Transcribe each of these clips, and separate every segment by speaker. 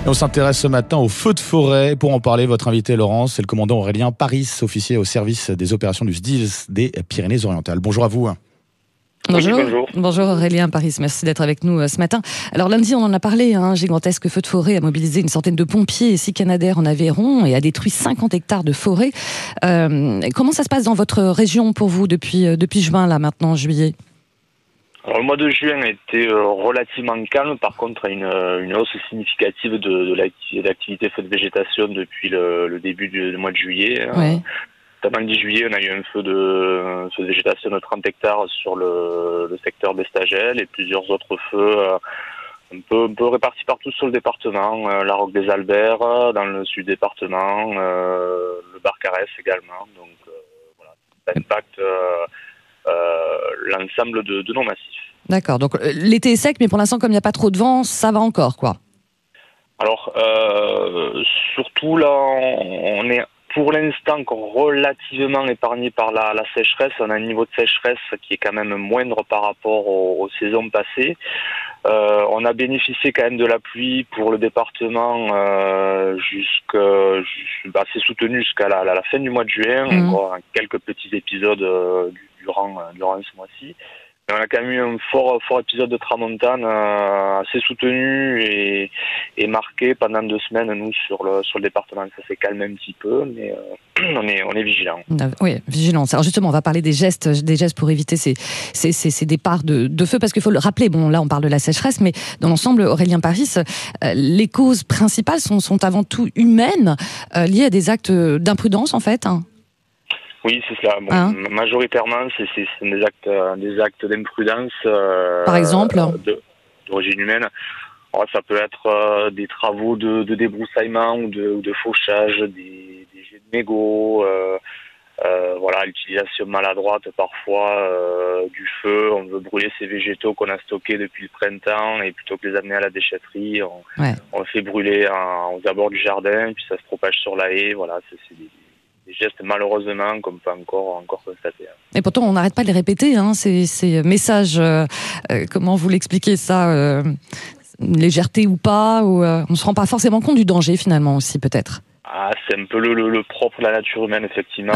Speaker 1: Et on s'intéresse ce matin aux feux de forêt. Pour en parler, votre invité, Laurence, c'est le commandant Aurélien Paris, officier au service des opérations du SDIS des Pyrénées-Orientales. Bonjour à vous.
Speaker 2: Bonjour.
Speaker 3: Oui, bonjour.
Speaker 2: Bonjour Aurélien Paris, merci d'être avec nous ce matin. Alors lundi, on en a parlé, un gigantesque feu de forêt a mobilisé une centaine de pompiers et 6 Canadair en Aveyron et a détruit 50 hectares de forêt. Comment ça se passe dans votre région pour vous depuis juin, là maintenant, juillet ?
Speaker 3: Alors, le mois de juin a été relativement calme. Par contre, il y a une hausse significative de l'activité feu de végétation depuis le début du mois de juillet.
Speaker 2: Ouais.
Speaker 3: Notamment le 10 juillet, on a eu un feu de végétation de 30 hectares sur le secteur d'Estagel et plusieurs autres feux un peu répartis partout sur le département. La Roque des Alberts, dans le sud du département, le Barcarès également. Donc voilà, ça impacte l'ensemble de nos massifs.
Speaker 2: D'accord, donc l'été est sec, mais pour l'instant, comme il n'y a pas trop de vent, ça va encore, quoi.
Speaker 3: Alors, surtout là, on est pour l'instant encore relativement épargné par la sécheresse. On a un niveau de sécheresse qui est quand même moindre par rapport aux saisons passées. On a bénéficié quand même de la pluie pour le département assez soutenu jusqu'à la fin du mois de juin. Encore quelques petits épisodes durant ce mois-ci. Mais on a quand même eu un fort épisode de tramontane assez soutenu et marqué pendant 2 semaines, nous, sur le département. Ça s'est calmé un petit peu, mais on est vigilant.
Speaker 2: Oui, vigilance. Alors justement, on va parler des gestes pour éviter ces départs de feu, parce qu'il faut le rappeler, bon, là on parle de la sécheresse, mais dans l'ensemble, Aurélien Paris, les causes principales sont avant tout humaines, liées à des actes d'imprudence, en fait.
Speaker 3: Oui, c'est cela. Bon, majoritairement, c'est des actes d'imprudence.
Speaker 2: Par exemple
Speaker 3: d'origine humaine. Alors, ça peut être des travaux de débroussaillement ou de fauchage, des jets de mégots, l'utilisation maladroite parfois du feu. On veut brûler ces végétaux qu'on a stockés depuis le printemps et plutôt que les amener à la déchetterie, on le fait brûler aux abords du jardin, puis ça se propage sur la haie. Voilà, c'est des gestes malheureusement qu'on peut encore constater.
Speaker 2: Et pourtant, on n'arrête pas de les répéter, ces messages. Comment vous l'expliquez ça légèreté ou pas, ou on ne se rend pas forcément compte du danger finalement aussi, peut-être.
Speaker 3: C'est un peu le propre de la nature humaine, effectivement.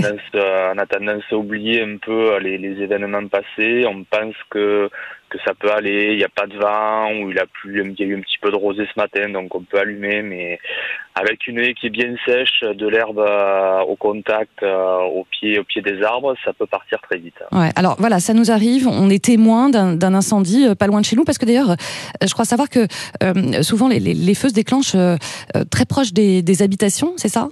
Speaker 3: On a tendance à oublier un peu les événements passés. On pense que ça peut aller, il n'y a pas de vent, ou il y a eu un petit peu de rosée ce matin, donc on peut allumer, mais avec une haie qui est bien sèche, de l'herbe au contact, au pied des arbres, ça peut partir très vite.
Speaker 2: Ouais, alors voilà, ça nous arrive, on est témoin d'un incendie pas loin de chez nous, parce que d'ailleurs, je crois savoir que souvent les feux se déclenchent très proches des habitations, c'est ça ?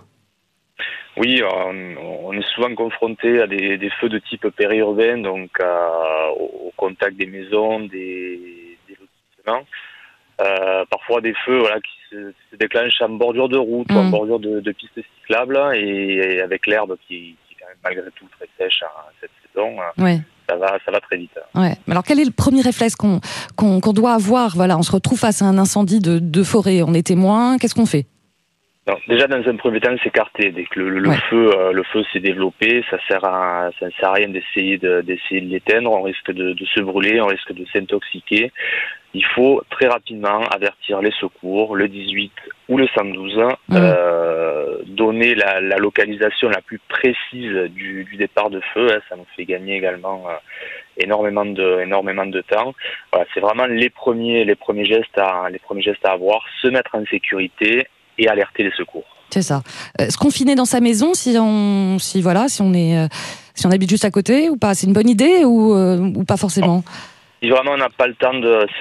Speaker 3: Oui, on est souvent confronté à des feux de type périurbain, donc au contact des maisons, des lotissements. Parfois des feux qui se déclenchent en bordure de route ou en bordure de pistes cyclables, et avec l'herbe qui est quand même malgré tout très sèche cette saison.
Speaker 2: Ouais.
Speaker 3: Ça va très vite.
Speaker 2: Ouais. Alors quel est le premier réflexe qu'on doit avoir ? Voilà, on se retrouve face à un incendie de forêt, on est témoin, qu'est-ce qu'on fait ?
Speaker 3: Donc, déjà, dans un premier temps, s'écarter. Dès que le feu s'est développé, ça sert à rien d'essayer de l'éteindre. On risque de se brûler, on risque de s'intoxiquer. Il faut très rapidement avertir les secours, le 18 ou le 112, donner la localisation la plus précise du départ de feu. Ça nous fait gagner également énormément de temps. Voilà, c'est vraiment les premiers gestes à avoir, se mettre en sécurité et alerter les secours.
Speaker 2: C'est ça. Se confiner dans sa maison si on habite juste à côté ou pas, c'est une bonne idée ou pas forcément.
Speaker 3: Si vraiment on n'a pas le temps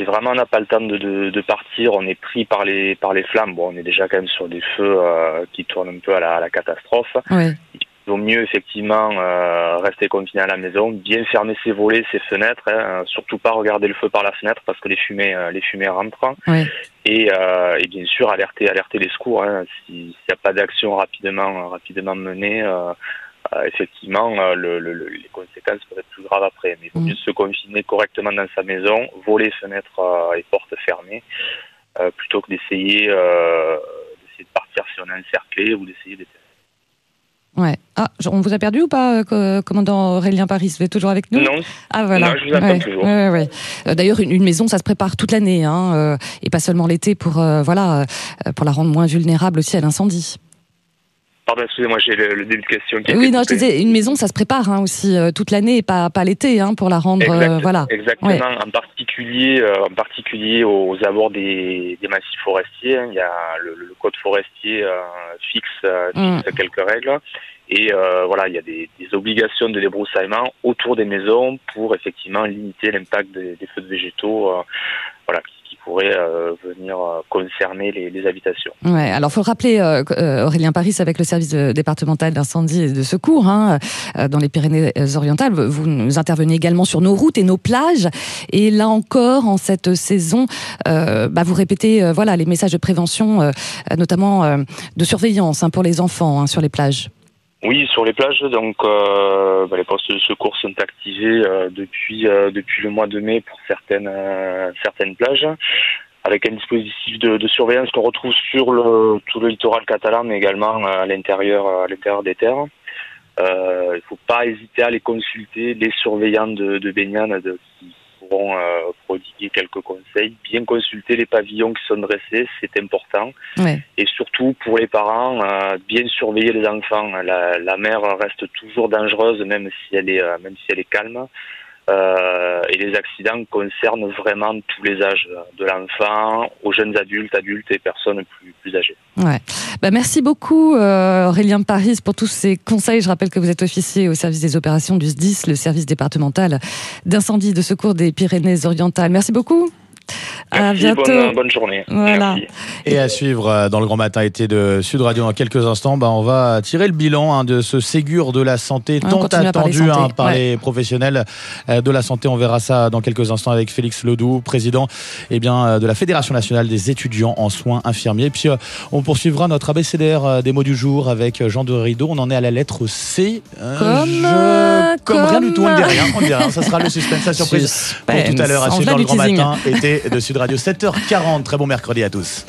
Speaker 3: de partir, on est pris par les flammes. Bon, on est déjà quand même sur des feux qui tournent un peu à la catastrophe.
Speaker 2: Ouais.
Speaker 3: Il vaut mieux effectivement rester confiné à la maison, bien fermer ses volets, ses fenêtres, surtout pas regarder le feu par la fenêtre parce que les fumées rentrent.
Speaker 2: Ouais.
Speaker 3: Et bien sûr alerter les secours. S'il n'y a pas d'action rapidement menée, effectivement les conséquences peuvent être plus graves après. Mais il vaut mieux se confiner correctement dans sa maison, volets, fenêtres et portes fermées, plutôt que d'essayer de partir si on est encerclé ou d'essayer d'éteindre.
Speaker 2: Ouais. Ah, on vous a perdu ou pas, commandant Aurélien Paris? Vous êtes toujours avec nous?
Speaker 3: Non.
Speaker 2: Ah voilà.
Speaker 3: Non, je vous attends toujours.
Speaker 2: Ouais. D'ailleurs, une maison, ça se prépare toute l'année, et pas seulement l'été pour la rendre moins vulnérable aussi à l'incendie.
Speaker 3: Pardon, excusez-moi, j'ai le début de question qui a
Speaker 2: Oui,
Speaker 3: été
Speaker 2: non,
Speaker 3: coupé.
Speaker 2: je disais, une maison, ça se prépare aussi toute l'année, et pas l'été, pour la rendre, voilà.
Speaker 3: Exactement.
Speaker 2: Ouais.
Speaker 3: En particulier aux abords des massifs forestiers, il y a le code forestier fixe quelques règles. Et il y a des obligations de débroussaillement autour des maisons pour effectivement limiter l'impact des feux de végétaux, qui pourraient venir concerner les habitations.
Speaker 2: Ouais, alors faut le rappeler, Aurélien Paris, avec le service départemental d'incendie et de secours dans les Pyrénées-Orientales, vous intervenez également sur nos routes et nos plages. Et là encore, en cette saison, vous répétez les messages de prévention, notamment de surveillance pour les enfants sur les plages.
Speaker 3: Oui, sur les plages, donc les postes de secours sont activés depuis le mois de mai pour certaines plages, avec un dispositif de surveillance qu'on retrouve sur tout le littoral catalan, mais également à l'intérieur des terres. Il faut pas hésiter à les consulter, les surveillants de baignade qui pourront prodiguer quelques conseils. Bien consulter les pavillons qui sont dressés, c'est important.
Speaker 2: Ouais.
Speaker 3: Et surtout pour les parents, bien surveiller les enfants. La mer reste toujours dangereuse, même si elle est calme. Et les accidents concernent vraiment tous les âges, de l'enfant aux jeunes adultes et personnes plus âgées.
Speaker 2: Ouais. Merci beaucoup Aurélien Paris pour tous ces conseils. Je rappelle que vous êtes officier au service des opérations du SDIS, le service départemental d'incendie et de secours des Pyrénées-Orientales. Merci beaucoup.
Speaker 3: Merci,
Speaker 2: à bientôt.
Speaker 3: Bonne journée.
Speaker 2: Voilà.
Speaker 3: Merci.
Speaker 1: Et à suivre dans le Grand Matin été de Sud Radio dans quelques instants, on va tirer le bilan de ce Ségur de la santé tant attendu par les professionnels de la santé. On verra ça dans quelques instants avec Félix Ledoux, président de la Fédération nationale des étudiants en soins infirmiers. Et puis on poursuivra notre ABCDR des mots du jour avec Jean de Rideau. On en est à la lettre C. Comme rien du tout, on ne dit rien. Ça sera le suspense, la surprise pour tout à l'heure à suivre dans le Grand Matin été de Sud Radio, 7h40. Très bon mercredi à tous.